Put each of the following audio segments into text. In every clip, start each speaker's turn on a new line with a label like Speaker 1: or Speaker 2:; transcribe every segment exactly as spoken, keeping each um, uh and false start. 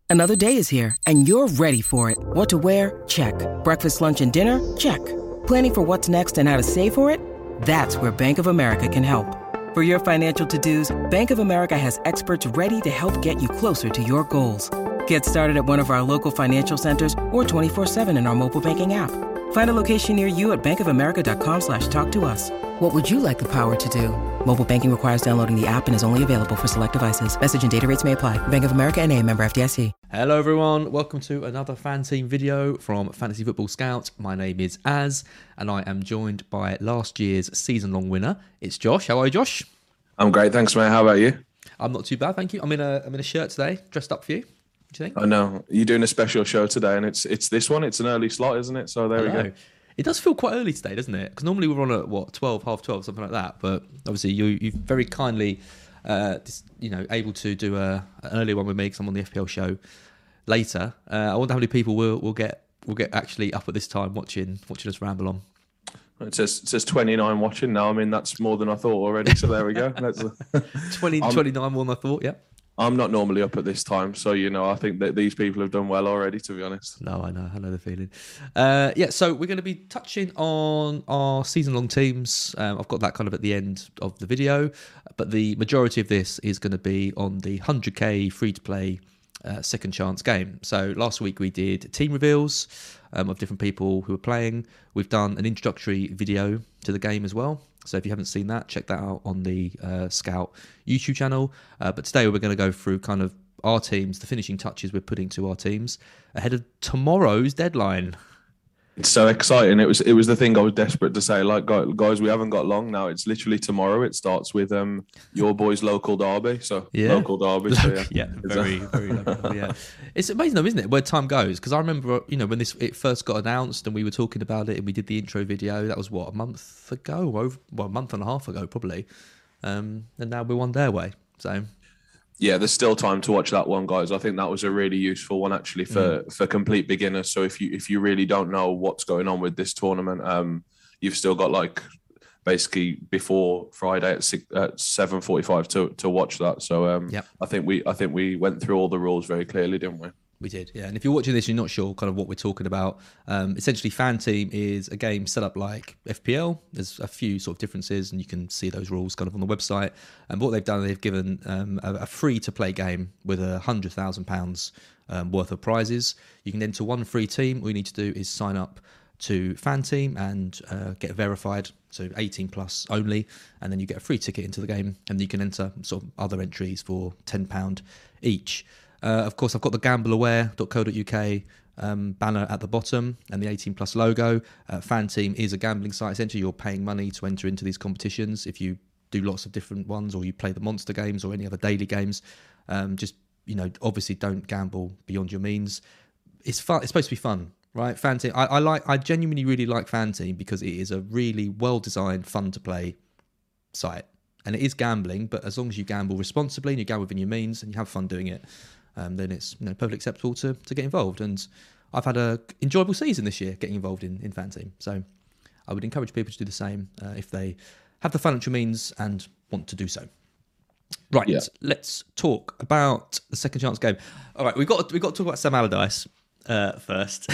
Speaker 1: Another day is here, and you're ready for it. What to wear? Check. Breakfast, lunch, and dinner? Check. Planning for what's next and how to save for it? That's where Bank of America can help. For your financial to-dos, Bank of America has experts ready to help get you closer to your goals. Get started at one of our local financial centers or twenty-four seven in our mobile banking app. Find a location near you at bankofamerica.com slash talk to us. What would you like the power to do? Mobile banking requires downloading the app and is only available for select devices. Message and data rates may apply. Bank of America N A, member F D I C.
Speaker 2: Hello everyone, welcome to another Fan Team video from Fantasy Football Scout. My name is Az, and I am joined by last year's season-long winner. It's Josh. How are you, Josh?
Speaker 3: I'm great, thanks, mate. How about you?
Speaker 2: I'm not too bad, thank you. I'm in a I'm in a shirt today, dressed up for you. What do you think?
Speaker 3: I know you're doing a special show today, and it's it's this one. It's an early slot, isn't it? So there we go.
Speaker 2: It does feel quite early today, doesn't it? Because normally we're on at what twelve, half twelve, something like that. But obviously you you very kindly, uh, you know, able to do a an early one with me because I'm on the F P L show later. Uh, I wonder how many people will will get will get actually up at this time watching watching us ramble on.
Speaker 3: It says it says twenty-nine watching now. I mean, that's more than I thought already. So there we go. That's
Speaker 2: twenty, twenty-nine more than I thought. Yeah.
Speaker 3: I'm not normally up at this time, so you know I think that these people have done well already. To be honest.
Speaker 2: No, I know, I know the feeling. Uh, yeah, so we're going to be touching on our season-long teams. Um, I've got that kind of at the end of the video, but the majority of this is going to be on the one hundred K free-to-play uh, second chance game. So last week we did team reveals um, of different people who are playing. We've done an introductory video to the game as well. So if you haven't seen that, check that out on the uh, Scout YouTube channel. Uh, but today we're going to go through kind of our teams, the finishing touches we're putting to our teams ahead of tomorrow's deadline.
Speaker 3: It's so exciting. It was it was the thing I was desperate to say. Like, guys, we haven't got long now. It's literally tomorrow. It starts with um your boys' local derby. So
Speaker 2: yeah.
Speaker 3: local derby. So yeah,
Speaker 2: yeah, very very local. Yeah, it's amazing though, isn't it? Where time goes. Because I remember, you know, when this it first got announced and we were talking about it and we did the intro video. That was what a month ago, over well a month and a half ago probably. Um, and now we're one day away. So.
Speaker 3: Yeah, there's still time to watch that one, guys. I think that was a really useful one actually for, mm. for complete beginners. So if you if you really don't know what's going on with this tournament, um, you've still got like basically before Friday at six, at seven forty-five to to watch that. So um,
Speaker 2: yep.
Speaker 3: I think we I think we went through all the rules very clearly, didn't we?
Speaker 2: We did, yeah. And if you're watching this, you're not sure kind of what we're talking about. Um, essentially, Fan Team is a game set up like F P L. There's a few sort of differences, and you can see those rules kind of on the website. And what they've done, they've given um, a, a free-to-play game with a one hundred thousand pounds um, worth of prizes. You can enter one free team. All you need to do is sign up to Fan Team and uh, get verified, so eighteen plus only, and then you get a free ticket into the game, and you can enter sort of other entries for ten pounds each. Uh, of course, I've got the gamble aware dot co dot U K um, banner at the bottom and the eighteen plus logo. Uh, Fan Team is a gambling site. Essentially, you're paying money to enter into these competitions. If you do lots of different ones or you play the monster games or any other daily games, um, just, you know, obviously don't gamble beyond your means. It's fun. It's supposed to be fun, right? Fan Team. I, I like. I genuinely really like Fan Team because it is a really well-designed, fun-to-play site. And it is gambling, but as long as you gamble responsibly and you gamble within your means and you have fun doing it, Um, then it's, you know, perfectly acceptable to, to get involved. And I've had a enjoyable season this year getting involved in, in Fan Team. So I would encourage people to do the same uh, if they have the financial means and want to do so. Right, yeah. Let's talk about the second chance game. All right, we've got, we've got to talk about Sam Allardyce uh, first.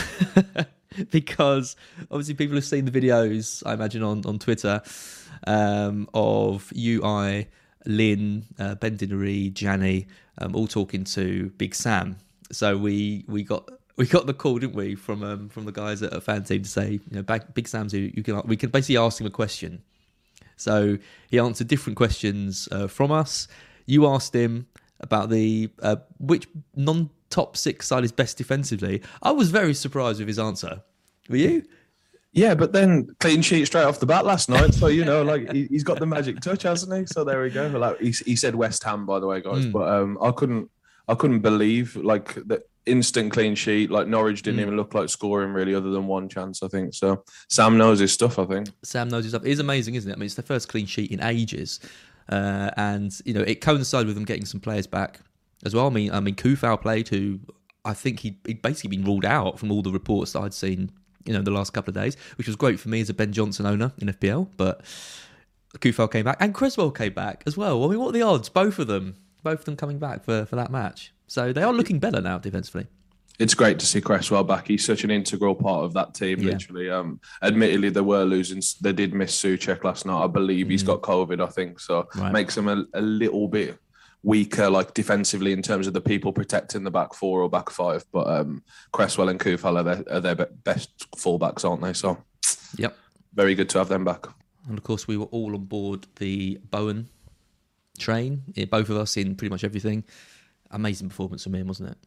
Speaker 2: Because obviously people have seen the videos, I imagine, on, on Twitter um, of you, I, Lynn, uh, Ben Dinnery, Janny, um, all talking to Big Sam. So we we got we got the call, didn't we, from um, from the guys at, at Fan Team to say, you know, Big Sam's who you can we can basically ask him a question. So he answered different questions uh, from us. You asked him about the uh, which non-top six side is best defensively. I was very surprised with his answer. Were you?
Speaker 3: Yeah, but then clean sheet straight off the bat last night. So, you know, like he, he's got the magic touch, hasn't he? So there we go. Like he, he said West Ham, by the way, guys. Mm. But um, I couldn't I couldn't believe like the instant clean sheet. Like Norwich didn't mm. even look like scoring really other than one chance, I think. So Sam knows his stuff, I think.
Speaker 2: Sam knows his stuff. It is amazing, isn't it? I mean, it's the first clean sheet in ages. Uh, and, you know, it coincided with them getting some players back as well. I mean, I mean, Kufau played, who I think he'd, he'd basically been ruled out from all the reports that I'd seen, you know, the last couple of days, which was great for me as a Ben Johnson owner in F P L. But Kufau came back and Creswell came back as well. I mean, what are the odds? Both of them, both of them coming back for, for that match. So they are looking better now defensively.
Speaker 3: It's great to see Cresswell back. He's such an integral part of that team,
Speaker 2: Yeah.
Speaker 3: literally. Um, admittedly, they were losing. They did miss Souček last night. I believe he's got COVID, I think. So
Speaker 2: Right.
Speaker 3: makes them a, a little bit weaker, like defensively, in terms of the people protecting the back four or back five. But um, Cresswell and Kufal are their, are their be- best fullbacks, aren't they? So
Speaker 2: Yep.
Speaker 3: very good to have them back.
Speaker 2: And of course, we were all on board the Bowen train, yeah, both of us in pretty much everything. Amazing performance from him, wasn't it?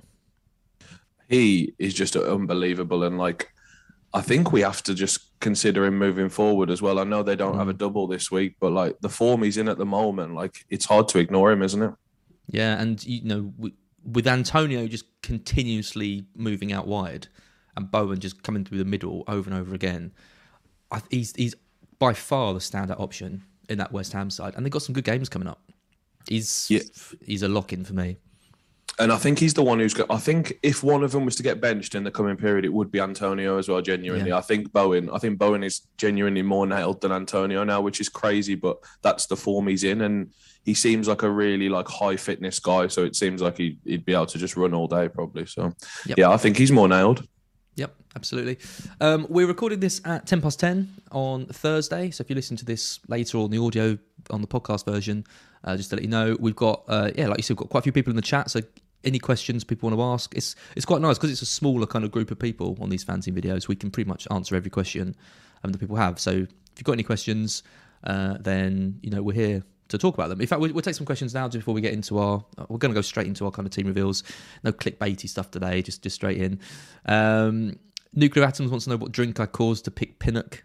Speaker 3: He is just unbelievable. And like, I think we have to just consider him moving forward as well. I know they don't have a double this week, but like the form he's in at the moment, like it's hard to ignore him, isn't it?
Speaker 2: Yeah, and you know, with Antonio just continuously moving out wide and Bowen just coming through the middle over and over again, I, he's he's by far the standout option in that West Ham side, and they've got some good games coming up. He's
Speaker 3: Yeah.
Speaker 2: he's a lock-in for me.
Speaker 3: And I think he's the one who's got. I think if one of them was to get benched in the coming period, it would be Antonio as well. Genuinely,
Speaker 2: Yeah.
Speaker 3: I think Bowen. I think Bowen is genuinely more nailed than Antonio now, which is crazy. But that's the form he's in, and he seems like a really like high fitness guy. So it seems like he'd, he'd be able to just run all day probably. So
Speaker 2: Yep.
Speaker 3: yeah, I think he's more nailed.
Speaker 2: Yep, absolutely. Um, we're recording this at ten past ten on Thursday. So if you listen to this later on the audio on the podcast version, uh, just to let you know, we've got uh, yeah, like you said, we've got quite a few people in the chat. So any questions people want to ask, it's it's quite nice because it's a smaller kind of group of people on these fanzine videos. We can pretty much answer every question um, that people have. So if you've got any questions, uh, then you know we're here to talk about them. In fact, we'll, we'll take some questions now just before we get into our. We're going to go straight into our kind of team reveals. No clickbaity stuff today. Just just straight in. Um, Nuclear Atoms wants to know what drink I caused to pick Pinnock.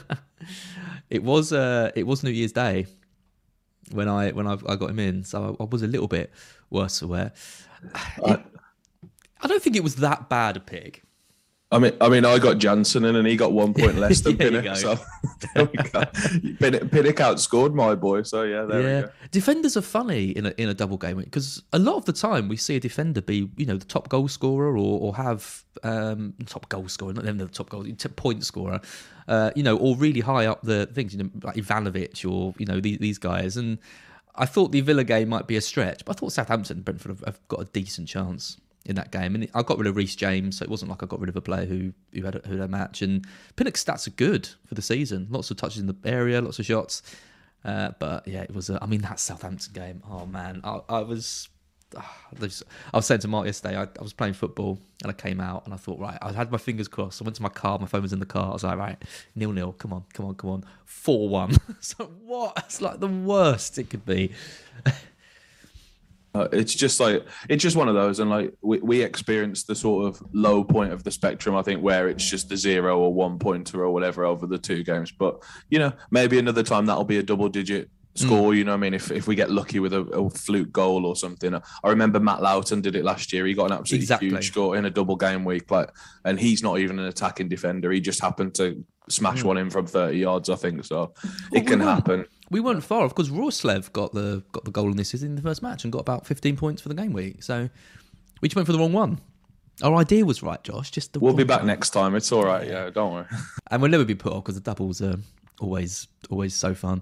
Speaker 2: it was uh, it was New Year's Day when I when I, I got him in, so I, I was a little bit worse aware. It, I don't think it was that bad a pick.
Speaker 3: I mean, I mean, I got Jansen in, and he got one point less than
Speaker 2: There you
Speaker 3: Pinnock.
Speaker 2: go.
Speaker 3: So there we go. Pinnock, Pinnock outscored my boy. So yeah, there
Speaker 2: yeah,
Speaker 3: we go.
Speaker 2: defenders are funny in a in a double game week because a lot of the time we see a defender be you know the top goal scorer or or have um, top goal scorer, not them the top goal point scorer, uh, you know, or really high up the things, you know, like Ivanovic or you know these these guys. And I thought the Villa game might be a stretch, but I thought Southampton and Brentford have, have got a decent chance in that game. And I got rid of Reece James, so it wasn't like I got rid of a player who who had a, who had a match. And Pinnock's stats are good for the season. Lots of touches in the area, lots of shots. Uh, but yeah, it was. A, I mean, that Southampton game. Oh man, I, I was. I was saying to Mark yesterday. I, I was playing football and I came out and I thought, right, I had my fingers crossed. I went to my car. My phone was in the car. I was like, right, nil nil. Come on, come on, come on. Four one. So what? It's like the worst it could be.
Speaker 3: Uh, it's just like it's just one of those, and like we, we experienced the sort of low point of the spectrum, I think, where it's just a zero or one pointer or whatever over the two games. But you know, maybe another time that'll be a double digit score. Mm. You know what I mean? If if we get lucky with a, a fluke goal or something. I remember Matt Loughton did it last year. He got an absolutely
Speaker 2: exactly.
Speaker 3: huge score in a double game week, like, and he's not even an attacking defender. He just happened to smash mm. one in from thirty yards, I think. So well, it can
Speaker 2: we
Speaker 3: happen.
Speaker 2: We weren't far off because Rorslev got the got the goal in this in the first match and got about fifteen points for the game week. So we just went for the wrong one. Our idea was right, Josh. Just the
Speaker 3: we'll be back
Speaker 2: one.
Speaker 3: next time. It's all right. Yeah, don't worry.
Speaker 2: And we'll never be put off because the doubles are always always so fun.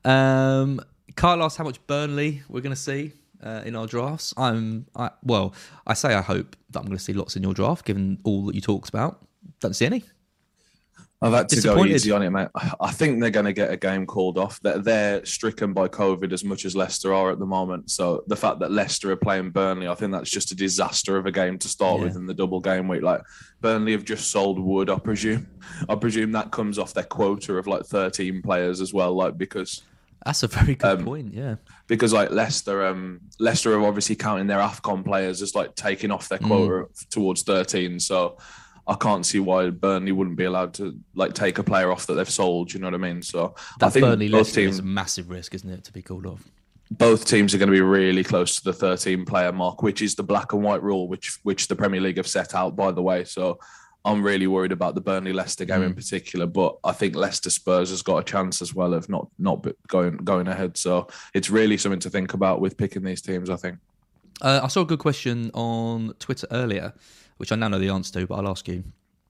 Speaker 2: Um, Kyle asked how much Burnley we're going to see uh, in our drafts. I'm I, well. I say I hope that I'm going to see lots in your draft, given all that you talked about. Don't see any.
Speaker 3: I've had to go easy on it, mate. I think they're going to get a game called off. They're, they're stricken by COVID as much as Leicester are at the moment. So the fact that Leicester are playing Burnley, I think that's just a disaster of a game to start yeah. with in the double game week. Like Burnley have just sold Wood, I presume. I presume that comes off their quota of like thirteen players as well. Like because
Speaker 2: that's a very good
Speaker 3: um,
Speaker 2: point. Yeah,
Speaker 3: because like Leicester, um, Leicester are obviously counting their AFCON players as like taking off their quota mm. towards thirteen. So I can't see why Burnley wouldn't be allowed to like take a player off that they've sold. You know what I mean? So
Speaker 2: that
Speaker 3: I think
Speaker 2: Burnley
Speaker 3: both teams
Speaker 2: is a massive risk, isn't it, to be called off?
Speaker 3: Both teams are going to be really close to the thirteen player mark, which is the black and white rule, which which the Premier League have set out, by the way. So I'm really worried about the Burnley Leicester game mm. in particular, but I think Leicester Spurs has got a chance as well of not not going going ahead. So it's really something to think about with picking these teams, I think.
Speaker 2: Uh, I saw a good question on Twitter earlier, which I now know the answer to, but I'll ask you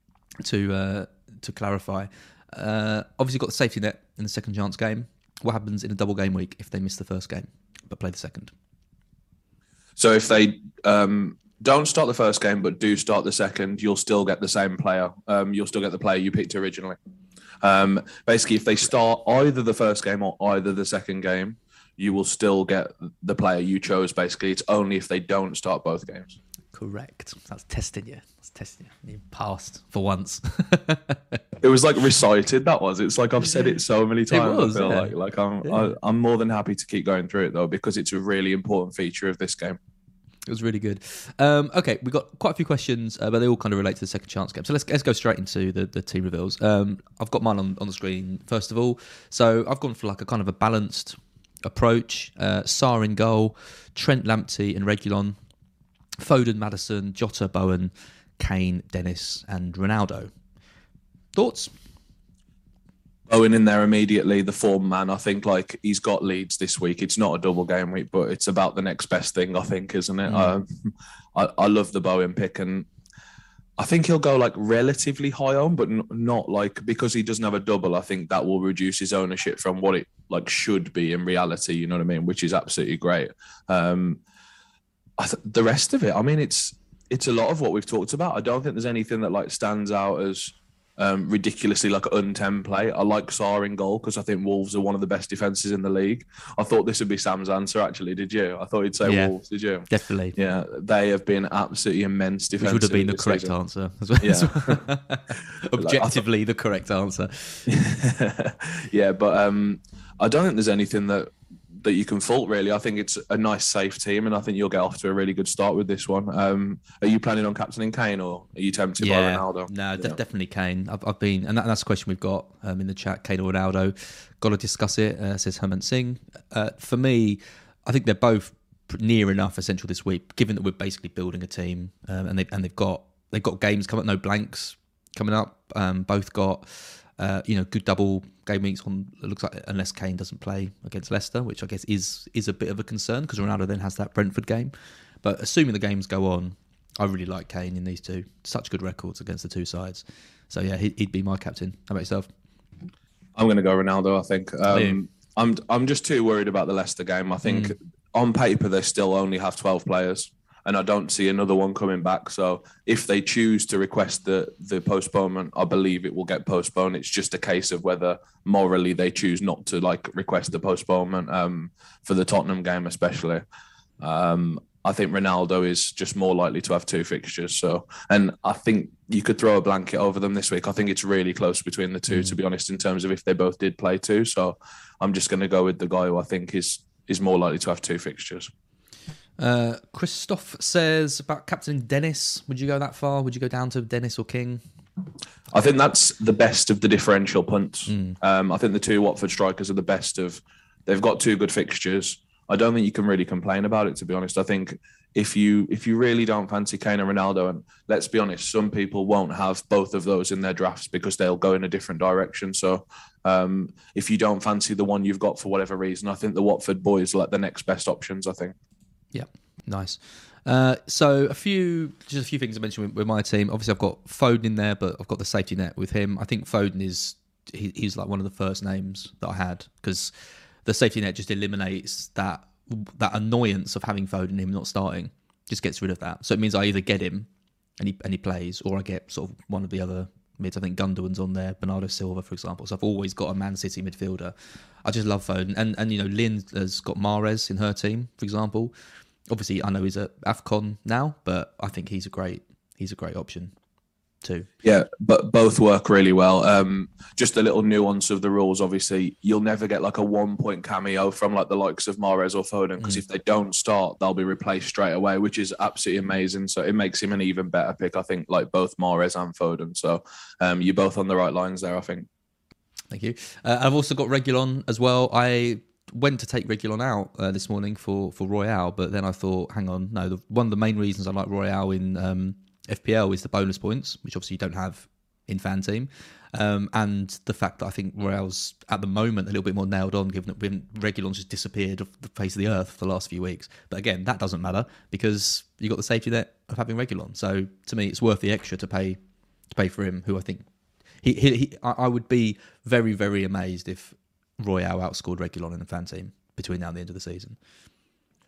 Speaker 2: to uh, to clarify. Uh, obviously got the safety net in the second chance game. What happens in a double game week if they miss the first game but play the second?
Speaker 3: So if they um, don't start the first game but do start the second, you'll still get the same player. Um, you'll still get the player you picked originally. Um, basically, if they start either the first game or either the second game, you will still get the player you chose. Basically, it's only if they don't start both games.
Speaker 2: Correct. That's testing you. That's testing you. You passed for once.
Speaker 3: It was like recited. That was. It's like I've said it so many times.
Speaker 2: It was,
Speaker 3: I feel
Speaker 2: yeah.
Speaker 3: like like I'm
Speaker 2: yeah.
Speaker 3: I, I'm more than happy to keep going through it though, because it's a really important feature of this game.
Speaker 2: It was really good. Um, okay, we've got quite a few questions, uh, but they all kind of relate to the second chance game. So let's let's go straight into the, the team reveals. Um, I've got mine on, on the screen first of all. So I've gone for like a kind of a balanced approach. Uh, Sarr in goal, Trent Lamptey and Reguilon, Foden, Maddison, Jota, Bowen, Kane, Dennis and Ronaldo. Thoughts?
Speaker 3: Owen in there immediately, the form man. I think like he's got Leeds this week. It's not a double game week, but it's about the next best thing, I think, isn't it? Mm. Um, I, I love the Bowen pick, and I think he'll go like relatively high on, but n- not like because he doesn't have a double. I think that will reduce his ownership from what it like should be in reality. You know what I mean? Which is absolutely great. Um, I th- the rest of it, I mean, it's it's a lot of what we've talked about. I don't think there's anything that like stands out as Um, ridiculously like untem play. I like Sarr in goal because I think Wolves are one of the best defences in the league. I thought this would be Sam's answer actually, did you? I thought he'd say yeah, Wolves, did you?
Speaker 2: Definitely.
Speaker 3: Yeah, they have been absolutely immense defensive.
Speaker 2: Which would have been the correct
Speaker 3: season.
Speaker 2: answer. As well. Yeah. Objectively the correct answer.
Speaker 3: Yeah, but um, I don't think there's anything that that you can fault really. I think it's a nice safe team, and I think you'll get off to a really good start with this one. Um, are you planning on captaining Kane, or are you tempted
Speaker 2: yeah,
Speaker 3: by Ronaldo?
Speaker 2: No,
Speaker 3: yeah.
Speaker 2: de- definitely Kane. I've, I've been, and that, that's a question we've got um, in the chat. Kane or Ronaldo? Got to discuss it. Uh, says Herman Singh. Uh, for me, I think they're both near enough essential this week, given that we're basically building a team, um, and they and they've got they've got games coming up, no blanks coming up. Um, both got. Uh, you know, good double game weeks on. It looks like unless Kane doesn't play against Leicester, which I guess is is a bit of a concern because Ronaldo then has that Brentford game. But assuming the games go on, I really like Kane in these two. Such good records against the two sides. So yeah, he'd, he'd be my captain. How about yourself?
Speaker 3: I'm going to go Ronaldo. I think um, I'm I'm just too worried about the Leicester game. I think mm. on paper they still only have twelve players. And I don't see another one coming back. So if they choose to request the, the postponement, I believe it will get postponed. It's just a case of whether morally they choose not to like request the postponement um, for the Tottenham game, especially. Um, I think Ronaldo is just more likely to have two fixtures. So, and I think you could throw a blanket over them this week. I think it's really close between the two, mm. to be honest, in terms of if they both did play two. So I'm just going to go with the guy who I think is is more likely to have two fixtures.
Speaker 2: Uh, Christoph says about captaining Dennis. Would you go that far? Would you go down to Dennis or King?
Speaker 3: I think that's the best of the differential punts.
Speaker 2: Mm.
Speaker 3: Um, I think the two Watford strikers are the best of. They've got two good fixtures. I don't think you can really complain about it, to be honest. I think if you if you really don't fancy Kane and Ronaldo, and let's be honest, some people won't have both of those in their drafts because they'll go in a different direction. So um, if you don't fancy the one you've got for whatever reason, I think the Watford boys are like the next best options, I think.
Speaker 2: Yeah, nice. Uh, so a few, just a few things I mentioned with, with my team. Obviously, I've got Foden in there, but I've got the safety net with him. I think Foden is he, he's like one of the first names that I had because the safety net just eliminates that that annoyance of having Foden and him not starting. Just gets rid of that. So it means I either get him and he and he plays, or I get sort of one of the other mids. I think Gundogan's on there, Bernardo Silva, for example. So I've always got a Man City midfielder. I just love Foden, and and you know Lynn has got Mahrez in her team, for example. Obviously, I know he's at AFCON now, but I think he's a great he's a great option too.
Speaker 3: Yeah, but both work really well. Um, just a little nuance of the rules. Obviously, you'll never get like a one point cameo from like the likes of Mahrez or Foden because mm. if they don't start, they'll be replaced straight away, which is absolutely amazing. So it makes him an even better pick, I think, like both Mahrez and Foden. So um, you're both on the right lines there, I think.
Speaker 2: Thank you. Uh, I've also got Reguilon as well. I went to take Reguilon out uh, this morning for, for Royale, but then I thought, hang on, no, the, one of the main reasons I like Royale in um, F P L is the bonus points, which obviously you don't have in Fan Team, um, and the fact that I think Royale's at the moment a little bit more nailed on, given that Reguilon's just disappeared off the face of the earth for the last few weeks. But again, that doesn't matter because you got the safety net of having Reguilon. So to me, it's worth the extra to pay to pay for him, who I think he, he, he I would be very, very amazed if Royale outscored Reguilon in the Fan Team between now and the end of the season.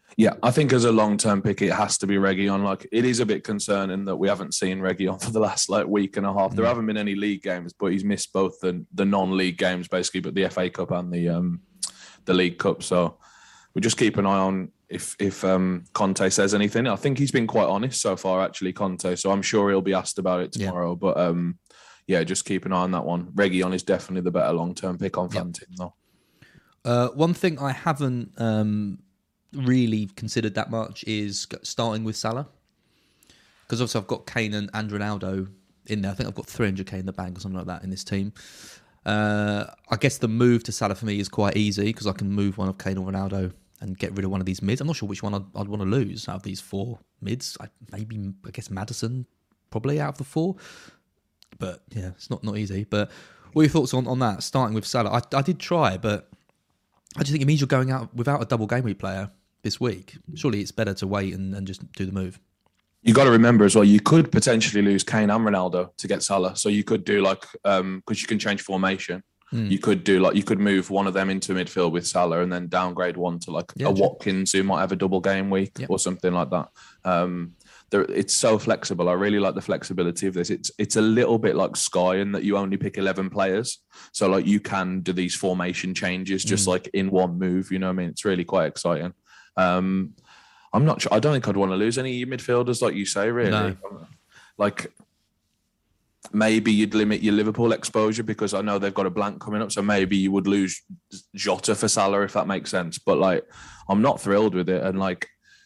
Speaker 3: Yeah, I think as a long-term pick, it has to be Reguilon. Like, it is a bit concerning that we haven't seen Reguilon for the last like week and a half. Mm. There haven't been any league games, but he's missed both the the non-league games basically, but the F A Cup and the um the League Cup. So we just keep an eye on if if um Conte says anything. I think he's been quite honest so far, actually, Conte. So I'm sure he'll be asked about it tomorrow. Yeah. But um yeah, just keep an eye on that one. Reguilon is definitely the better long-term pick on fan yep. team, though.
Speaker 2: Uh, one thing I haven't um. really considered that much is starting with Salah, because obviously I've got Kane and, and Ronaldo in there. I think I've got three hundred k in the bank or something like that in this team. Uh, I guess the move to Salah for me is quite easy because I can move one of Kane or Ronaldo and get rid of one of these mids. I'm not sure which one I'd, I'd want to lose out of these four mids. I, maybe I guess Maddison probably out of the four, but yeah, it's not not easy. But what are your thoughts on, on that? Starting with Salah, I, I did try, but I just think it means you're going out without a double game week player this week. Surely it's better to wait and, and just do the move.
Speaker 3: You got to remember as well, you could potentially lose Kane and Ronaldo to get Salah. So you could do like, um, because you can change formation. Mm. You could do like, you could move one of them into midfield with Salah and then downgrade one to like yeah, a true. Watkins who might have a double game week yep. or something like that. Um, there, it's so flexible. I really like the flexibility of this. It's it's a little bit like Sky in that you only pick eleven players. So like you can do these formation changes just mm. like in one move. You know what I mean? It's really quite exciting. Um, I'm not sure. I don't think I'd want to lose any midfielders, like you say, really. No. Like, maybe you'd limit your Liverpool exposure because I know they've got a blank coming up. So maybe you would lose Jota for Salah, if that makes sense. But, like, I'm not thrilled with it. And, like,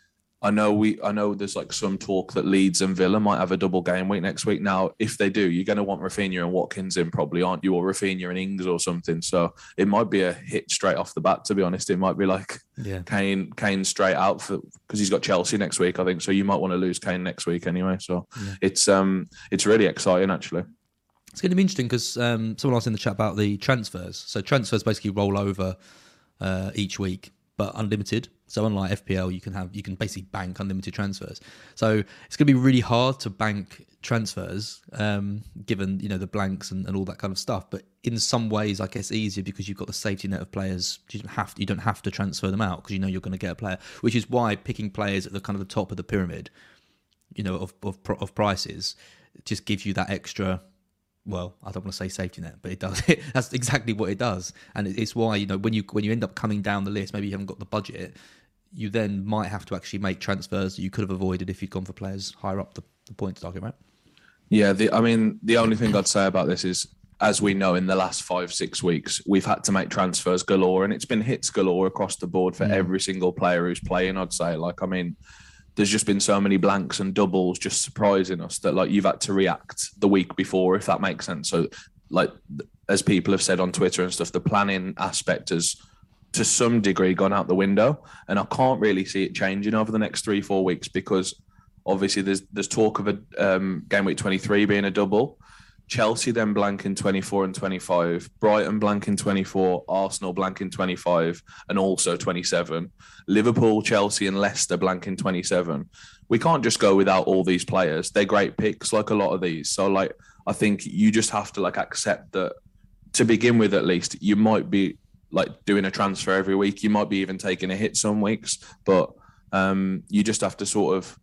Speaker 3: I know we, I know there's like some talk that Leeds and Villa might have a double game week next week. Now, if they do, you're going to want Rafinha and Watkins in, probably, aren't you? Or Rafinha and Ings or something. So it might be a hit straight off the bat. To be honest, it might be like yeah. Kane, Kane straight out for because he's got Chelsea next week, I think. So you might want to lose Kane next week anyway. So yeah. it's um it's really exciting actually.
Speaker 2: It's going to be interesting because um, someone asked in the chat about the transfers. So transfers basically roll over uh, each week, but unlimited. So unlike F P L, you can have you can basically bank unlimited transfers. So it's going to be really hard to bank transfers, um, given you know the blanks and, and all that kind of stuff. But in some ways, I guess easier because you've got the safety net of players. You don't have to, you don't have to transfer them out because you know you're going to get a player. Which is why picking players at the kind of the top of the pyramid, you know, of of, of prices, just gives you that extra. Well, I don't want to say safety net, but it does. That's exactly what it does, and it's why you know when you when you end up coming down the list, maybe you haven't got the budget, you then might have to actually make transfers that you could have avoided if you'd gone for players higher up the, the points target, right?
Speaker 3: Yeah, the, I mean, the only thing I'd say about this is, as we know, in the last five six weeks, we've had to make transfers galore, and it's been hits galore across the board for mm. every single player who's playing. I'd say, like, I mean. There's just been so many blanks and doubles just surprising us that like you've had to react the week before, if that makes sense. So like, as people have said on Twitter and stuff, the planning aspect has to some degree gone out the window. And I can't really see it changing over the next three, four weeks because obviously there's there's talk of a um, game week twenty-three being a double. Chelsea then blank in twenty-four and twenty-five, Brighton blank in twenty-four, Arsenal blank in twenty-five, and also twenty-seven. Liverpool, Chelsea, and Leicester blank in twenty-seven. We can't just go without all these players. They're great picks, like a lot of these. So, like, I think you just have to like accept that to begin with, at least, you might be like doing a transfer every week. You might be even taking a hit some weeks, but um, you just have to sort of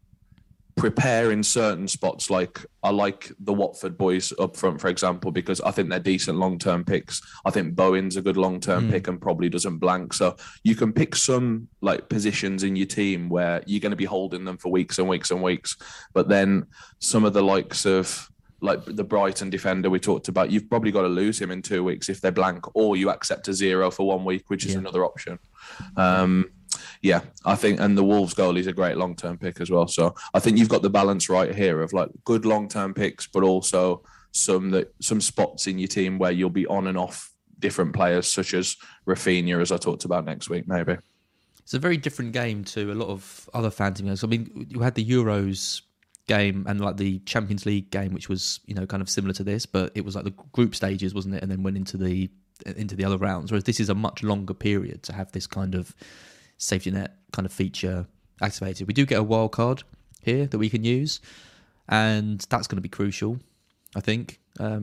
Speaker 3: prepare in certain spots. Like I like the Watford boys up front, for example, because I think they're decent long-term picks. I think Bowen's a good long-term mm. pick and probably doesn't blank. So you can pick some like positions in your team where you're going to be holding them for weeks and weeks and weeks. But then some of the likes of like the Brighton defender we talked about, you've probably got to lose him in two weeks if they're blank, or you accept a zero for one week, which is yeah. another option. Um, Yeah, I think, and the Wolves goalie is a great long-term pick as well. So I think you've got the balance right here of like good long-term picks, but also some that some spots in your team where you'll be on and off different players, such as Rafinha, as I talked about next week, maybe.
Speaker 2: It's a very different game to a lot of other fantasy games. I mean, you had the Euros game and like the Champions League game, which was you know kind of similar to this, but it was like the group stages, wasn't it? And then went into the into the other rounds. Whereas this is a much longer period to have this kind of safety net kind of feature activated. We do get a wild card here that we can use, and that's going to be crucial, I think. Um,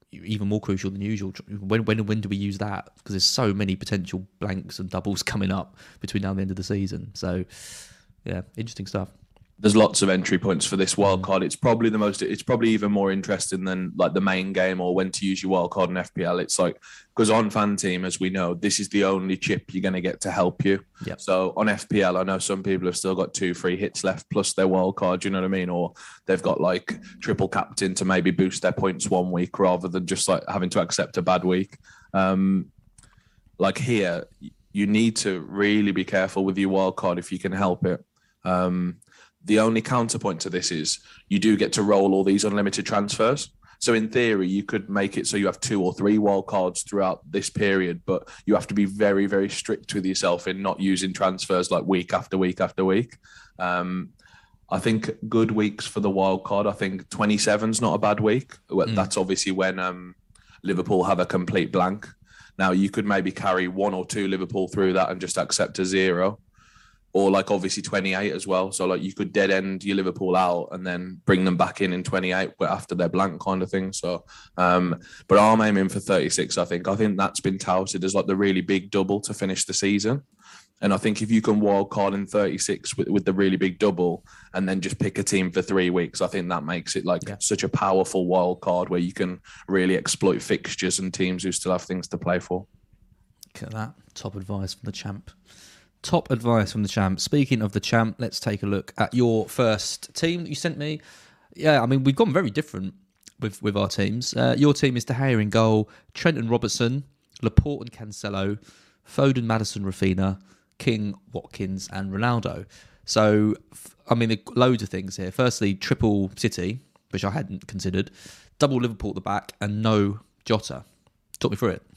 Speaker 2: even more crucial than usual. When when when do we use that? Because there's so many potential blanks and doubles coming up between now and the end of the season. So, yeah, interesting stuff.
Speaker 3: There's lots of entry points for this wild card. It's probably the most. It's probably even more interesting than like the main game or when to use your wild card in F P L. It's like because on Fan Team, as we know, this is the only chip you're going to get to help you.
Speaker 2: Yep.
Speaker 3: So on F P L, I know some people have still got two free hits left plus their wild card. You know what I mean? Or they've got like triple captain to maybe boost their points one week rather than just like having to accept a bad week. Um, like here, you need to really be careful with your wild card if you can help it. Um, The only counterpoint to this is you do get to roll all these unlimited transfers. So in theory, you could make it so you have two or three wild cards throughout this period, but you have to be very, very strict with yourself in not using transfers like week after week after week. Um, I think good weeks for the wild card. I think twenty-seven is not a bad week. Mm. That's obviously when um, Liverpool have a complete blank. Now, you could maybe carry one or two Liverpool through that and just accept a zero. Or like obviously twenty-eight as well. So like you could dead end your Liverpool out and then bring them back in in twenty-eight after their blank kind of thing. So, um, but I'm aiming for thirty-six, I think. I think that's been touted as like the really big double to finish the season. And I think if you can wild card in thirty-six with, with the really big double and then just pick a team for three weeks, I think that makes it like yeah. such a powerful wild card where you can really exploit fixtures and teams who still have things to play for.
Speaker 2: Look at that. Top advice from the champ. Top advice from the champ. Speaking of the champ, let's take a look at your first team that you sent me. Yeah, I mean, we've gone very different with, with our teams. Uh, your team is De Gea in goal, Trent and Robertson, Laporte and Cancelo, Foden, Maddison, Rafinha, King, Watkins and Ronaldo. So, I mean, there are loads of things here. Firstly, triple City, which I hadn't considered, double Liverpool at the back and no Jota. Talk me through it.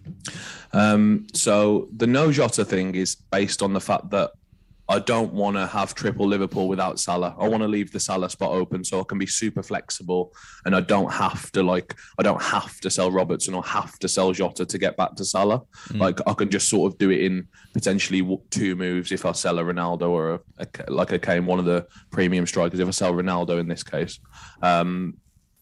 Speaker 3: Um, so the no Jota thing is based on the fact that I don't want to have triple Liverpool without Salah. I want to leave the Salah spot open so I can be super flexible and I don't have to like I don't have to sell Robertson or have to sell Jota to get back to Salah. Mm. Like I can just sort of do it in potentially two moves if I sell a Ronaldo or a, a, like I came one of the premium strikers if I sell Ronaldo in this case. Um,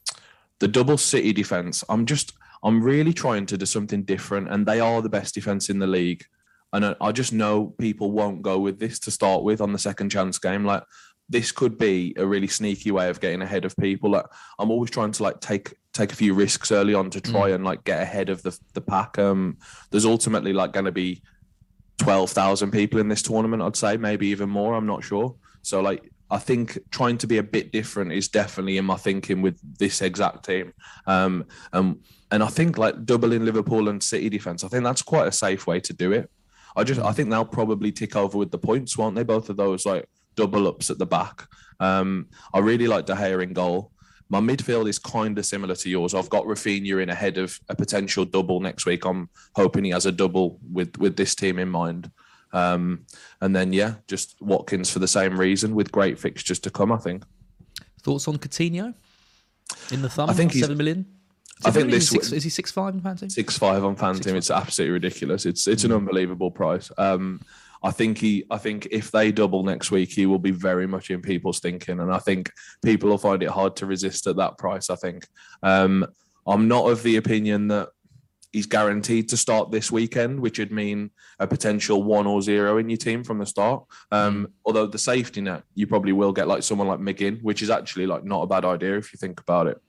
Speaker 3: the double City defense, I'm just I'm really trying to do something different, and they are the best defense in the league. And I just know people won't go with this to start with on the second chance game. Like this could be a really sneaky way of getting ahead of people. Like I'm always trying to like take take a few risks early on to try mm. and like get ahead of the the pack. Um, there's ultimately like going to be twelve thousand people in this tournament. I'd say maybe even more. I'm not sure. So like. I think trying to be a bit different is definitely in my thinking with this exact team. Um, um, and I think like doubling Liverpool and City defence, I think that's quite a safe way to do it. I just I think they'll probably tick over with the points, won't they? Both of those like double ups at the back. Um, I really like De Gea in goal. My midfield is kind of similar to yours. I've got Rafinha in ahead of a potential double next week. I'm hoping he has a double with, with this team in mind. Um, and then, yeah, just Watkins for the same reason with great fixtures to come, I think.
Speaker 2: Thoughts on Coutinho in the thumb?
Speaker 3: I think he's,
Speaker 2: seven million?
Speaker 3: I think this
Speaker 2: six, is he six five in Fan Team?
Speaker 3: six five on Fan Team. It's absolutely ridiculous. It's it's an unbelievable price. Um, I think he. I think if they double next week, he will be very much in people's thinking, and I think people will find it hard to resist at that price. I think. Um, I'm not of the opinion that he's guaranteed to start this weekend, which would mean a potential one or zero in your team from the start. Um, mm. Although the safety net, you probably will get like someone like McGinn, which is actually like not a bad idea if you think about it.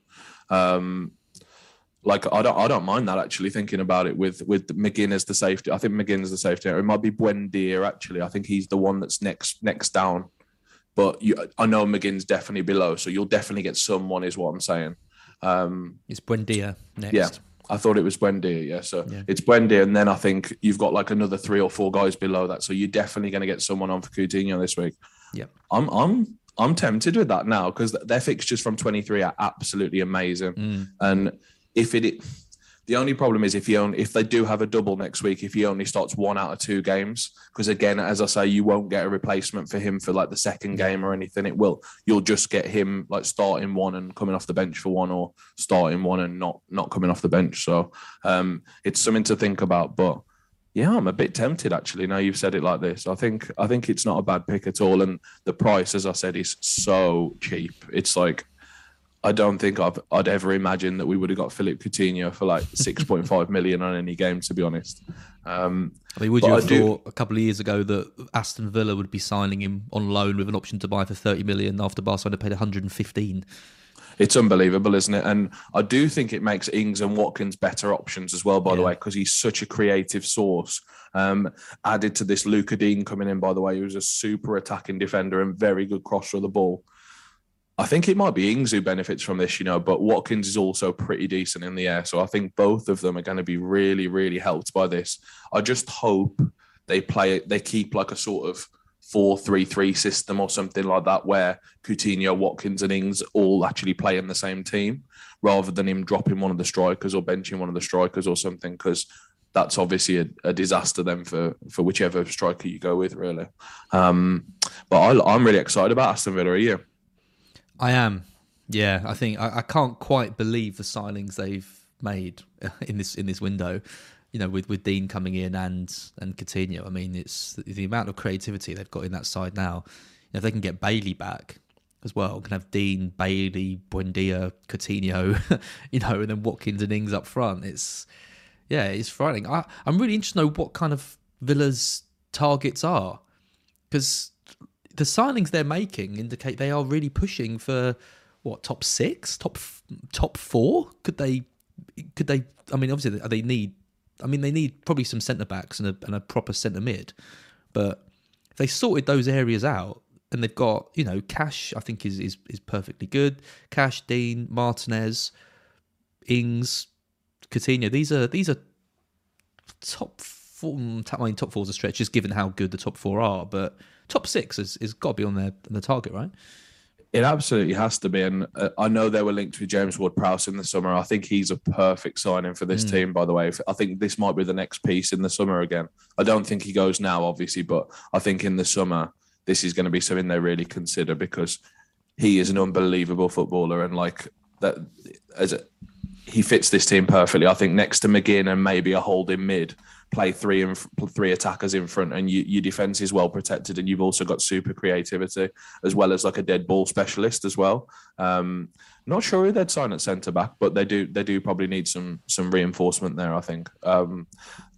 Speaker 3: Um, like I don't, I don't mind that actually thinking about it with with McGinn as the safety. I think McGinn's the safety. It might be Buendia actually. I think he's the one that's next next down. But you, I know McGinn's definitely below, so you'll definitely get someone, is what I'm saying. Um,
Speaker 2: it's Buendia next.
Speaker 3: Yeah. I thought it was Buendia, yeah. So yeah. It's Buendia, and then I think you've got like another three or four guys below that. So you're definitely going to get someone on for Coutinho this week.
Speaker 2: Yeah,
Speaker 3: I'm, I'm, I'm tempted with that now because their fixtures from twenty-three are absolutely amazing. Mm. And if it, the only problem is if you only, if they do have a double next week, if he only starts one out of two games, because again, as I say, you won't get a replacement for him for like the second game or anything. It will, you'll just get him like starting one and coming off the bench for one, or starting one and not not coming off the bench. So um, it's something to think about. But yeah, I'm a bit tempted actually. Now you've said it like this, I think I think it's not a bad pick at all. And the price, as I said, is so cheap. It's like I don't think I've, I'd ever imagined that we would have got Philippe Coutinho for like six point five million on any game, to be honest. Um,
Speaker 2: I mean, would you have
Speaker 3: I do,
Speaker 2: thought a couple of years ago that Aston Villa would be signing him on loan with an option to buy for thirty million after Barcelona paid one hundred fifteen?
Speaker 3: It's unbelievable, isn't it? And I do think it makes Ings and Watkins better options as well, by yeah. the way, because he's such a creative source. Um, added to this, Luca Dean coming in, by the way, who's a super attacking defender and very good crosser of the ball. I think it might be Ings who benefits from this, you know, but Watkins is also pretty decent in the air. So I think both of them are going to be really, really helped by this. I just hope they play, they keep like a sort of four three three system or something like that, where Coutinho, Watkins and Ings all actually play in the same team, rather than him dropping one of the strikers or benching one of the strikers or something, because that's obviously a, a disaster then for, for whichever striker you go with, really. Um, but I, I'm really excited about Aston Villa. Are you?
Speaker 2: I am, yeah. I think I, I can't quite believe the signings they've made in this in this window. You know, with, with Dean coming in and and Coutinho. I mean, it's the, the amount of creativity they've got in that side now. You know, if they can get Bailey back as well, can have Dean, Bailey, Buendia, Coutinho, you know, and then Watkins and Ings up front. It's yeah, it's frightening. I, I'm really interested to know what kind of Villa's targets are, because the signings they're making indicate they are really pushing for what, top six, top top four. Could they? Could they? I mean, obviously they need. I mean, they need probably some centre backs and a, and a proper centre mid, but if they sorted those areas out, and they've got, you know, Cash, I think is is is perfectly good. Cash, Dean, Martinez, Ings, Coutinho. These are these are top four. I mean, top four's a stretch, just given how good the top four are, but top six is is got to be on their on the target, right?
Speaker 3: It absolutely has to be. And uh, I know they were linked with James Ward-Prowse in the summer. I think he's a perfect signing for this mm. team, by the way. I think this might be the next piece in the summer again. I don't think he goes now, obviously, but I think in the summer, this is going to be something they really consider, because he is an unbelievable footballer. And like that, as a, he fits this team perfectly. I think next to McGinn and maybe a holding mid, play three and three attackers in front, and you, your defense is well protected, and you've also got super creativity as well as like a dead ball specialist as well. Um, not sure who they'd sign at centre back, but they do they do probably need some some reinforcement there. I think um,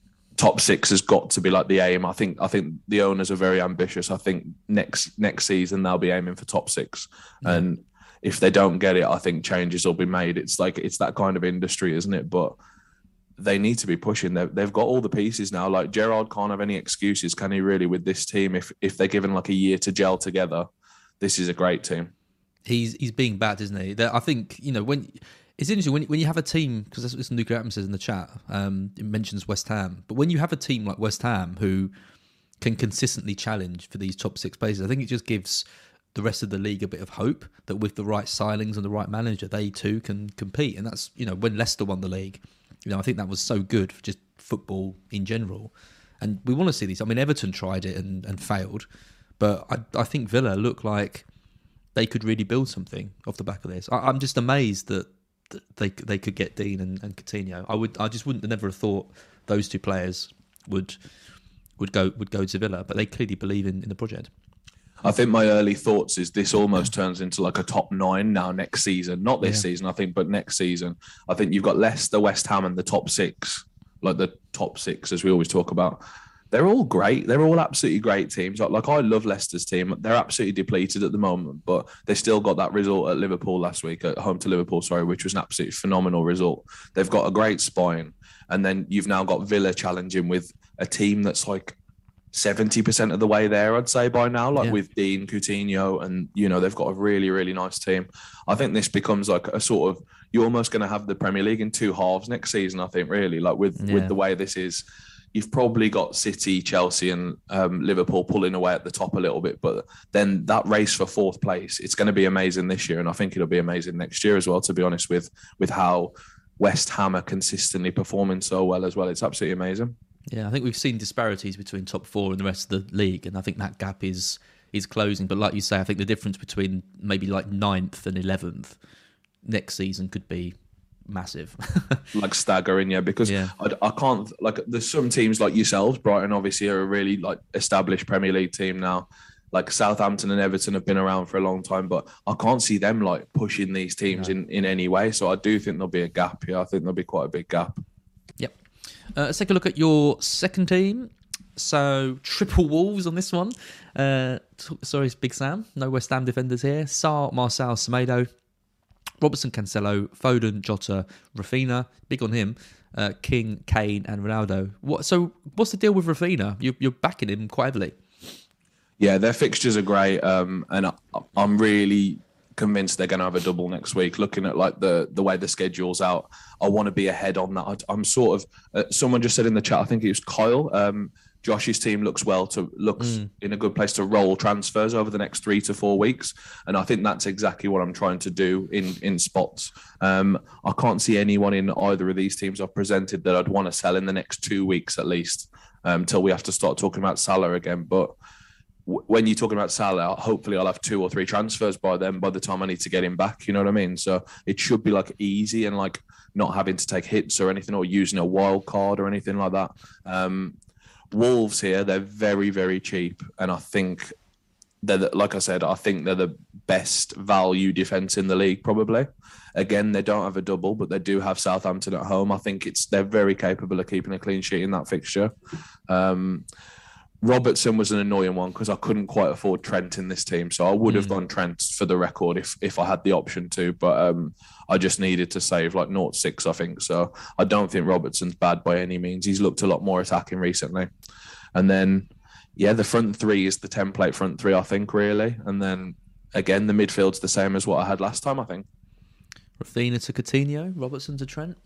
Speaker 3: top six has got to be like the aim. I think I think the owners are very ambitious. I think next next season they'll be aiming for top six, yeah. and if they don't get it, I think changes will be made. It's like it's that kind of industry, isn't it? But they need to be pushing. They've, they've got all the pieces now. Like Gerrard can't have any excuses, can he? Really, with this team, if if they're given like a year to gel together, this is a great team.
Speaker 2: He's he's being bad, isn't he? I think, you know, when it's interesting when when you have a team, because that's what Nuclear Atom says in the chat. Um, it mentions West Ham, but when you have a team like West Ham who can consistently challenge for these top six places, I think it just gives the rest of the league a bit of hope that with the right signings and the right manager, they too can compete. And that's, you know, when Leicester won the league, you know, I think that was so good for just football in general. And we want to see these. I mean, Everton tried it and, and failed, but I, I think Villa look like they could really build something off the back of this. I, I'm just amazed that, that they they could get Dean and, and Coutinho. I would I just wouldn't have never have thought those two players would would go would go to Villa, but they clearly believe in, in the project.
Speaker 3: I think my early thoughts is this almost turns into like a top nine now next season. Not this yeah. season, I think, but next season. I think you've got Leicester, West Ham and the top six, like the top six, as we always talk about. They're all great. They're all absolutely great teams. Like, like I love Leicester's team. They're absolutely depleted at the moment, but they still got that result at Liverpool last week, at home to Liverpool, sorry, which was an absolutely phenomenal result. They've got a great spine. And then you've now got Villa challenging with a team that's like seventy percent of the way there, I'd say, by now, like yeah. with Dean, Coutinho, and, you know, they've got a really, really nice team. I think this becomes like a sort of, you're almost going to have the Premier League in two halves next season, I think, really, like with, yeah. with the way this is. You've probably got City, Chelsea and um, Liverpool pulling away at the top a little bit, but then that race for fourth place, it's going to be amazing this year, and I think it'll be amazing next year as well, to be honest, with, with how West Ham are consistently performing so well as well. It's absolutely amazing.
Speaker 2: Yeah, I think we've seen disparities between top four and the rest of the league, and I think that gap is is closing. But like you say, I think the difference between maybe like ninth and eleventh next season could be massive.
Speaker 3: Like staggering, yeah, because yeah. I, I can't, like, there's some teams like yourselves, Brighton obviously are a really like established Premier League team now. like Southampton and Everton have been around for a long time, but I can't see them like pushing these teams no. in, in any way. So I do think there'll be a gap here. I think there'll be quite a big gap.
Speaker 2: Yep. Uh, let's take a look at your second team. So triple Wolves on this one. Uh, t- sorry, it's Big Sam. No West Ham defenders here. Sarr, Marçal, Semedo, Robertson, Cancelo, Foden, Jota, Rafinha. Big on him. Uh, King, Kane, and Ronaldo. What? So what's the deal with Rafinha? You're, you're backing him quite heavily.
Speaker 3: Yeah, their fixtures are great, um, and I, I'm really convinced they're going to have a double next week. Looking at like the the way the schedule's out, I want to be ahead on that. I, I'm sort of. Uh, someone just said in the chat, I think it was Kyle. Um, Josh's team looks well to looks mm. in a good place to roll transfers over the next three to four weeks, and I think that's exactly what I'm trying to do in in spots. Um, I can't see anyone in either of these teams I've presented that I'd want to sell in the next two weeks at least, um, till we have to start talking about Salah again. But when you're talking about Salah, hopefully I'll have two or three transfers by then, by the time I need to get him back. You know what I mean? So it should be like easy and like not having to take hits or anything or using a wild card or anything like that. Um, Wolves here, they're very, very cheap. And I think they're, the, like I said, I think they're the best value defence in the league, probably. Again, they don't have a double, but they do have Southampton at home. I think it's they're very capable of keeping a clean sheet in that fixture. Um, Robertson was an annoying one because I couldn't quite afford Trent in this team. So I would have mm. gone Trent for the record if if I had the option to. But um, I just needed to save like zero point six, I think. So I don't think Robertson's bad by any means. He's looked a lot more attacking recently. And then, yeah, the front three is the template front three, I think, really. And then, again, the midfield's the same as what I had last time, I think.
Speaker 2: Rafinha to Coutinho, Robertson to Trent.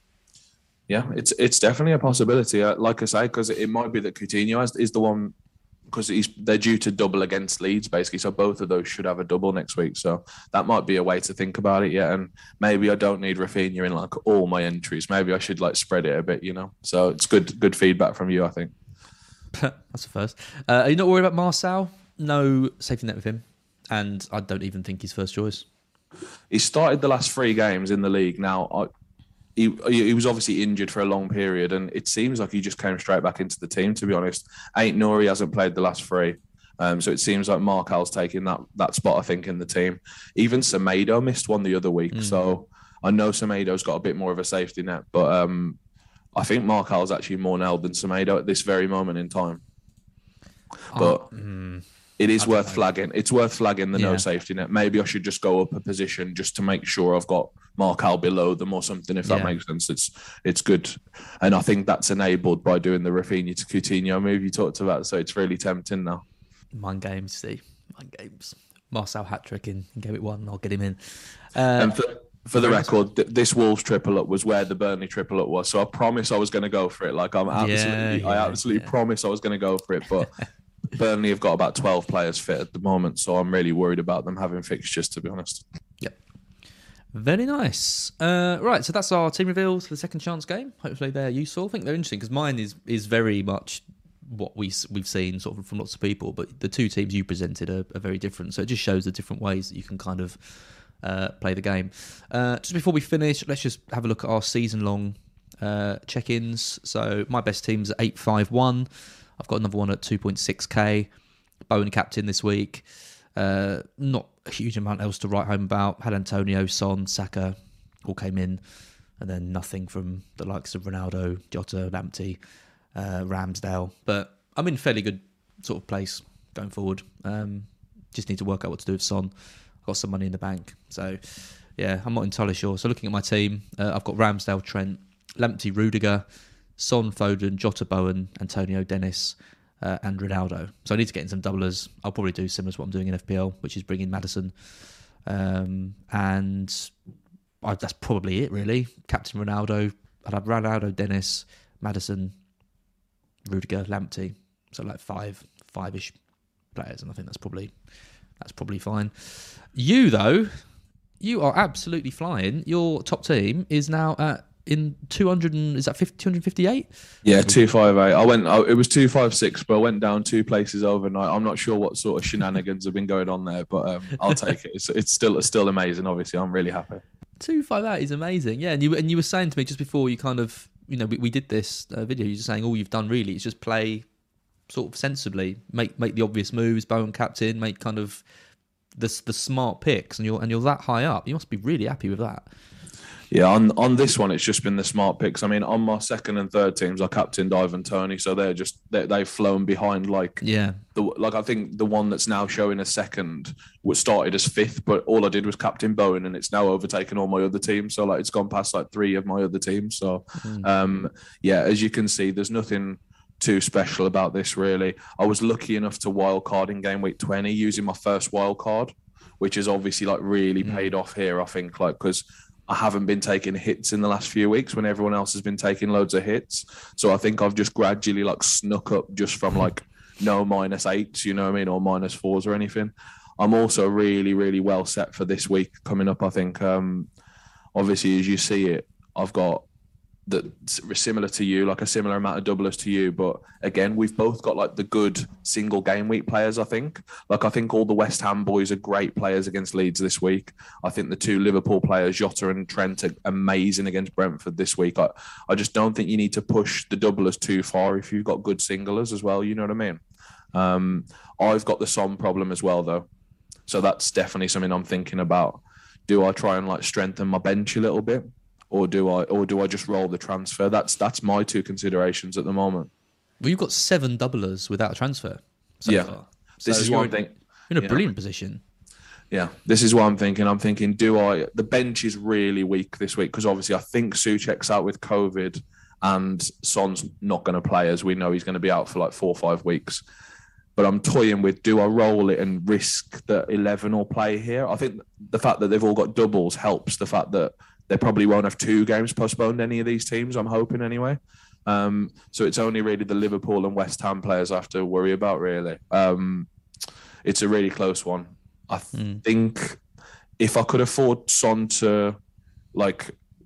Speaker 3: Yeah, it's it's definitely a possibility. Uh, like I say, because it, it might be that Coutinho is, is the one, because he's they're due to double against Leeds, basically. So both of those should have a double next week. So that might be a way to think about it, yeah. And maybe I don't need Rafinha in like all my entries. Maybe I should like spread it a bit, you know. So it's good good feedback from you, I think.
Speaker 2: That's the first. Uh, are you not worried about Marçal? No safety net with him. And I don't even think he's first choice.
Speaker 3: He started the last three games in the league. Now, I, he he was obviously injured for a long period, and it seems like he just came straight back into the team, to be honest. Ain't Nouri hasn't played the last three. Um, so it seems like Marçal's taking that that spot, I think, in the team. Even Semedo missed one the other week. Mm. So I know Semedo's got a bit more of a safety net, but um, I think Marçal's actually more nailed than Semedo at this very moment in time. But... Oh, mm. It is worth know. flagging. It's worth flagging the yeah. no safety net. Maybe I should just go up a position just to make sure I've got Marçal below them or something, if that yeah. makes sense. It's it's good. And I think that's enabled by doing the Rafinha to Coutinho move you talked about. So it's really tempting now.
Speaker 2: Mind games, Steve. Mind games. Marçal hat-trick in game week one. I'll get him in. Uh,
Speaker 3: and for, for the record, th- this Wolves triple up was where the Burnley triple up was. So I promise I was going to go for it. Like I'm absolutely, yeah, yeah, I absolutely yeah. promise I was going to go for it. But Burnley have got about twelve players fit at the moment, so I'm really worried about them having fixtures, to be honest.
Speaker 2: Yep. Very nice. Uh, right, so that's our team reveals for the second chance game. Hopefully they're useful. I think they're interesting because mine is is very much what we, we've seen sort of from lots of people, but the two teams you presented are, are very different. So it just shows the different ways that you can kind of uh, play the game. Uh, just before we finish, let's just have a look at our season-long uh, check-ins. So my best team's at eight five one. I've got another one at two point six K. Bowen captain this week. Uh, not a huge amount else to write home about. Had Antonio, Son, Saka all came in. And then nothing from the likes of Ronaldo, Jota, Lamptey, uh, Ramsdale. But I'm in fairly good sort of place going forward. Um, just need to work out what to do with Son. I've got some money in the bank. So, yeah, I'm not entirely sure. So looking at my team, uh, I've got Ramsdale, Trent, Lamptey, Rudiger, Son, Foden, Jota, Bowen, Antonio, Dennis, uh, and Ronaldo. So I need to get in some doublers. I'll probably do similar to what I'm doing in F P L, which is bring in Maddison. Um, and I, that's probably it, really. Captain Ronaldo. I'd have Ronaldo, Dennis, Maddison, Rudiger, Lamptey. So like five, five-ish players, and I think that's probably that's probably fine. You, though, you are absolutely flying. Your top team is now at in two hundred and is that two fifty-eight?
Speaker 3: Yeah, two fifty-eight. I went. I, it was two fifty-six, but I went down two places overnight. I'm not sure what sort of shenanigans have been going on there, but um, I'll take it. It's, it's still it's still amazing. Obviously, I'm really happy.
Speaker 2: two fifty-eight is amazing. Yeah, and you and you were saying to me just before you kind of you know we, we did this uh, video. You're just saying all you've done really is just play sort of sensibly, make make the obvious moves, Bowen captain, make kind of the the smart picks, and you're and you're that high up. You must be really happy with that.
Speaker 3: Yeah, on on this one, it's just been the smart picks. I mean, on my second and third teams, I captained Ivan Toney, so they're just they, they've flown behind. Like,
Speaker 2: yeah,
Speaker 3: the like I think the one that's now showing a second was started as fifth, but all I did was captain Bowen, and it's now overtaken all my other teams. So like, it's gone past like three of my other teams. So, mm. um, yeah, as you can see, there's nothing too special about this really. I was lucky enough to wild card in game week twenty using my first wild card, which has obviously like really mm. paid off here. I think like because I haven't been taking hits in the last few weeks when everyone else has been taking loads of hits. So I think I've just gradually like snuck up just from like no minus eights, you know what I mean, or minus fours or anything. I'm also really, really well set for this week coming up. I think, um, obviously, as you see it, I've got that similar to you, like a similar amount of doublers to you. But again, we've both got like the good single game week players, I think. Like, I think all the West Ham boys are great players against Leeds this week. I think the two Liverpool players, Jota and Trent, are amazing against Brentford this week. I, I just don't think you need to push the doublers too far if you've got good singlers as well. You know what I mean? Um, I've got the Son problem as well, though. So that's definitely something I'm thinking about. Do I try and like strengthen my bench a little bit? Or do I, or do I just roll the transfer? That's that's my two considerations at the moment.
Speaker 2: Well, you've got seven doublers without a transfer. So
Speaker 3: yeah,
Speaker 2: far.
Speaker 3: This
Speaker 2: so
Speaker 3: is what I'm thinking.
Speaker 2: You're in a
Speaker 3: yeah.
Speaker 2: brilliant position.
Speaker 3: Yeah, this is what I'm thinking. I'm thinking, do I? The bench is really weak this week because obviously I think Souček's out with COVID and Son's not going to play, as we know he's going to be out for like four or five weeks. But I'm toying with, do I roll it and risk that eleven will play here? I think the fact that they've all got doubles helps. The fact that they probably won't have two games postponed, any of these teams, I'm hoping anyway. Um, so it's only really the Liverpool and West Ham players I have to worry about, really. Um, it's a really close one. I th- mm. think if I could afford Son to, like,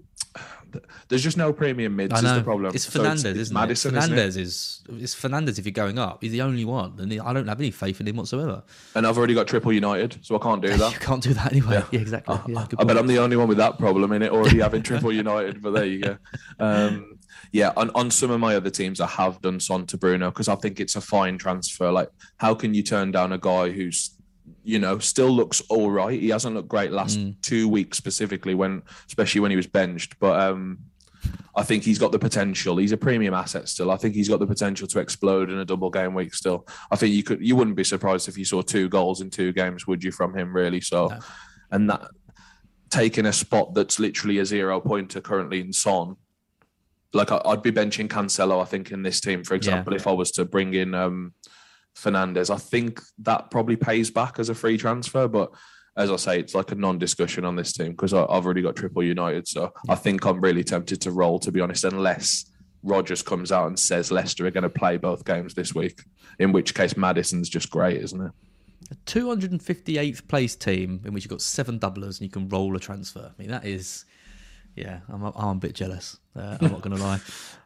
Speaker 3: there's just no premium mids is the problem.
Speaker 2: It's Fernandez, so it's, it's isn't
Speaker 3: Maddison,
Speaker 2: it? Fernandez
Speaker 3: isn't it?
Speaker 2: is it's Fernandez. If you're going up, he's the only one, and I don't have any faith in him whatsoever.
Speaker 3: And I've already got triple United, so I can't do that.
Speaker 2: You can't do that anyway. Yeah, yeah exactly.
Speaker 3: I,
Speaker 2: yeah,
Speaker 3: I bet I'm the only one with that problem in it, already having triple United. But there you go. Um, yeah, on, on some of my other teams, I have done Son to Bruno because I think it's a fine transfer. Like, how can you turn down a guy who's, you know, still looks all right? He hasn't looked great last mm. two weeks specifically, when, especially when he was benched. But um, I think he's got the potential. He's a premium asset still. I think he's got the potential to explode in a double game week still. I think you could, you wouldn't be surprised if you saw two goals in two games, would you, from him, really? So, no. And that taking a spot that's literally a zero pointer currently in Son, like I, I'd be benching Cancelo, I think, in this team, for example, yeah. if I was to bring in um, Fernandez. I think that probably pays back as a free transfer, but as I say, it's like a non-discussion on this team because I've already got triple United. So yeah. I think I'm really tempted to roll, to be honest, unless Rodgers comes out and says Leicester are going to play both games this week, in which case Maddison's just great, isn't it?
Speaker 2: A two hundred fifty-eighth place team in which you've got seven doublers and you can roll a transfer. I mean, that is, yeah, I'm, I'm a bit jealous. Uh, I'm not going to lie.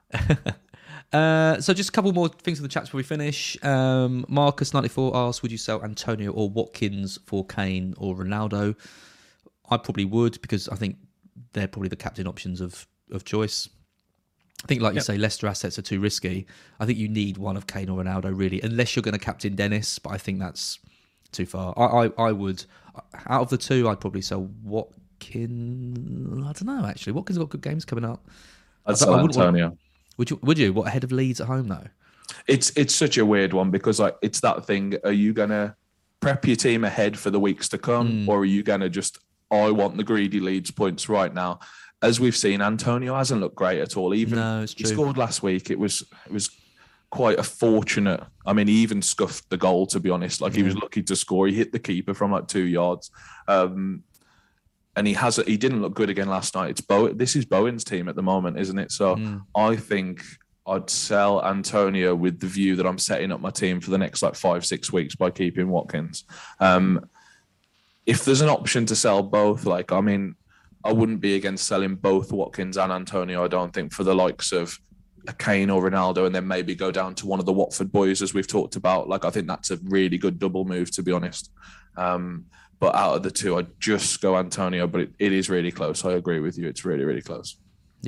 Speaker 2: Uh, so just a couple more things in the chat before we finish. Um, Marcus ninety-four asks, would you sell Antonio or Watkins for Kane or Ronaldo? I probably would, because I think they're probably the captain options of, of choice. I think, like you yep. say, Leicester assets are too risky. I think you need one of Kane or Ronaldo, really, unless you're going to captain Dennis, but I think that's too far. I, I, I would, out of the two, I'd probably sell Watkins. I don't know, actually. Watkins got good games coming up.
Speaker 3: I'd sell Antonio.
Speaker 2: Want, Would you? Would you? What, ahead of Leeds at home though?
Speaker 3: It's it's such a weird one because like it's that thing. Are you gonna prep your team ahead for the weeks to come, mm. or are you gonna just? I want the greedy Leeds points right now. As we've seen, Antonio hasn't looked great at all. Even
Speaker 2: no, it's true.
Speaker 3: He scored last week. It was it was quite a fortunate. I mean, he even scuffed the goal. To be honest, like mm. he was lucky to score. He hit the keeper from like two yards. Um, And he has he didn't look good again last night. It's Bowen. This is Bowen's team at the moment, isn't it? So mm. I think I'd sell Antonio with the view that I'm setting up my team for the next like five, six weeks by keeping Watkins. Um, if there's an option to sell both, like, I mean, I wouldn't be against selling both Watkins and Antonio, I don't think, for the likes of a Kane or Ronaldo, and then maybe go down to one of the Watford boys, as we've talked about. Like, I think that's a really good double move, to be honest. Um, But out of the two, I'd just go Antonio. But it, it is really close. I agree with you. It's really, really close.
Speaker 2: Yeah.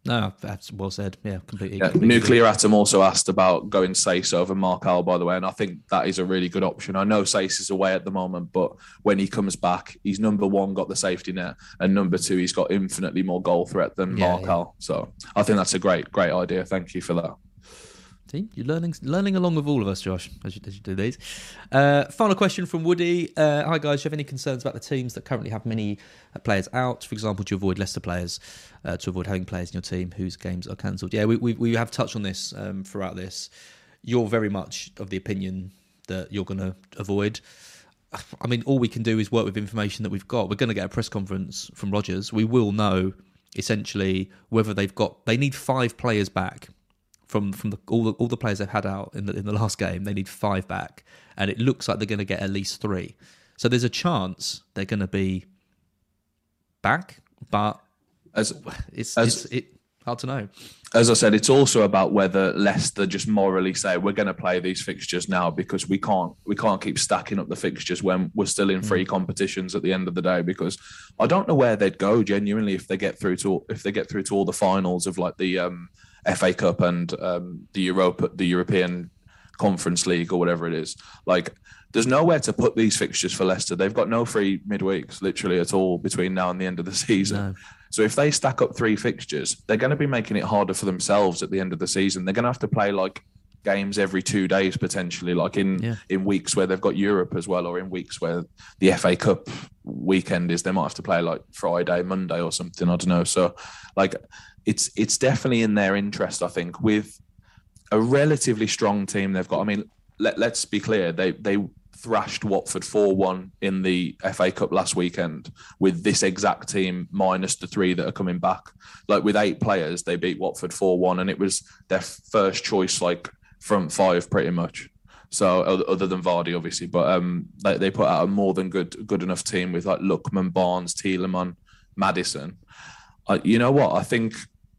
Speaker 2: No, that's well said. Yeah, completely.
Speaker 3: Yeah,
Speaker 2: completely
Speaker 3: Nuclear Atom also asked about going Sace over Markal, by the way, and I think that is a really good option. I know Sace is away at the moment, but when he comes back, he's number one, got the safety net, and number two, he's got infinitely more goal threat than
Speaker 2: Yeah,
Speaker 3: Markal.
Speaker 2: yeah.
Speaker 3: So I think that's a great, great idea. Thank you for that.
Speaker 2: See, you're learning learning along with all of us, Josh, as you, as you do these. Uh, final question from Woody. Uh, Hi, guys. Do you have any concerns about the teams that currently have many uh, players out? For example, to avoid Leicester players, uh, to avoid having players in your team whose games are cancelled? Yeah, we, we we have touched on this um, throughout this. You're very much of the opinion that you're going to avoid. I mean, all we can do is work with information that we've got. We're going to get a press conference from Rodgers. We will know, essentially, whether they've got... They need five players back. From from the, all the all the players they've had out in the in the last game, they need five back, and it looks like they're going to get at least three. So there's a chance they're going to be back, but
Speaker 3: as
Speaker 2: it's
Speaker 3: as,
Speaker 2: it's it, hard to know.
Speaker 3: As I said, it's also about whether Leicester just morally say we're going to play these fixtures now because we can't we can't keep stacking up the fixtures when we're still in free mm. competitions at the end of the day. Because I don't know where they'd go genuinely if they get through to if they get through to all the finals of like the. Um, F A Cup and um, the Europa, the European Conference League or whatever it is. Like, there's nowhere to put these fixtures for Leicester. They've got no free midweeks, literally at all, between now and the end of the season. No. So if they stack up three fixtures, they're going to be making it harder for themselves at the end of the season. They're going to have to play like games every two days potentially, like in yeah. in weeks where they've got Europe as well, or in weeks where the F A Cup weekend is. They might have to play like Friday, Monday, or something. I don't know. So, like. It's it's definitely in their interest, I think, with a relatively strong team they've got. I mean, let, let's be clear, they they thrashed Watford four one in the F A Cup last weekend with this exact team minus the three that are coming back. Like with eight players, they beat Watford four one, and it was their first choice, like front five pretty much. So other than Vardy, obviously, but um, they, they put out a more than good good enough team with like Lookman, Barnes, Tielemans, Maddison. Uh, you know what? I think...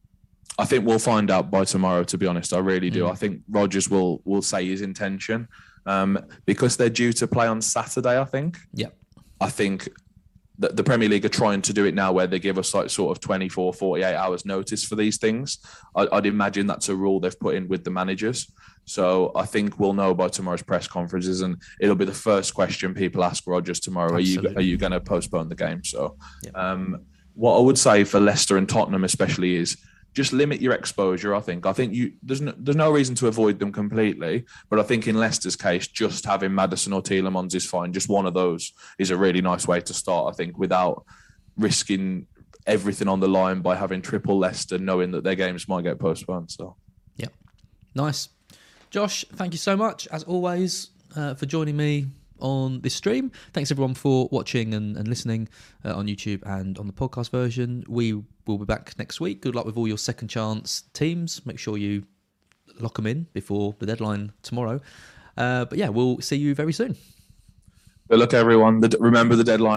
Speaker 3: I think we'll find out by tomorrow, to be honest. I really do. Mm. I think Rodgers will will say his intention um, because they're due to play on Saturday, I think.
Speaker 2: Yeah.
Speaker 3: I think that the Premier League are trying to do it now where they give us like sort of twenty-four, forty-eight hours notice for these things. I, I'd imagine that's a rule they've put in with the managers. So I think we'll know by tomorrow's press conferences, and it'll be the first question people ask Rodgers tomorrow. Absolutely. Are you are you going to postpone the game? So yeah. um, what I would say for Leicester and Tottenham especially is, just limit your exposure, I think. I think you there's no, there's no reason to avoid them completely, but I think in Leicester's case, just having Maddison or Tielemans is fine. Just one of those is a really nice way to start, I think, without risking everything on the line by having triple Leicester, knowing that their games might get postponed. So,
Speaker 2: yeah. Nice. Josh, thank you so much, as always, uh, for joining me on this stream. Thanks everyone for watching and, and listening uh, on YouTube and on the podcast version. We will be back next week. Good luck with all your second chance teams. Make sure you lock them in before the deadline tomorrow. Uh, but yeah, we'll see you very soon.
Speaker 3: Good luck, everyone. The, remember the deadline.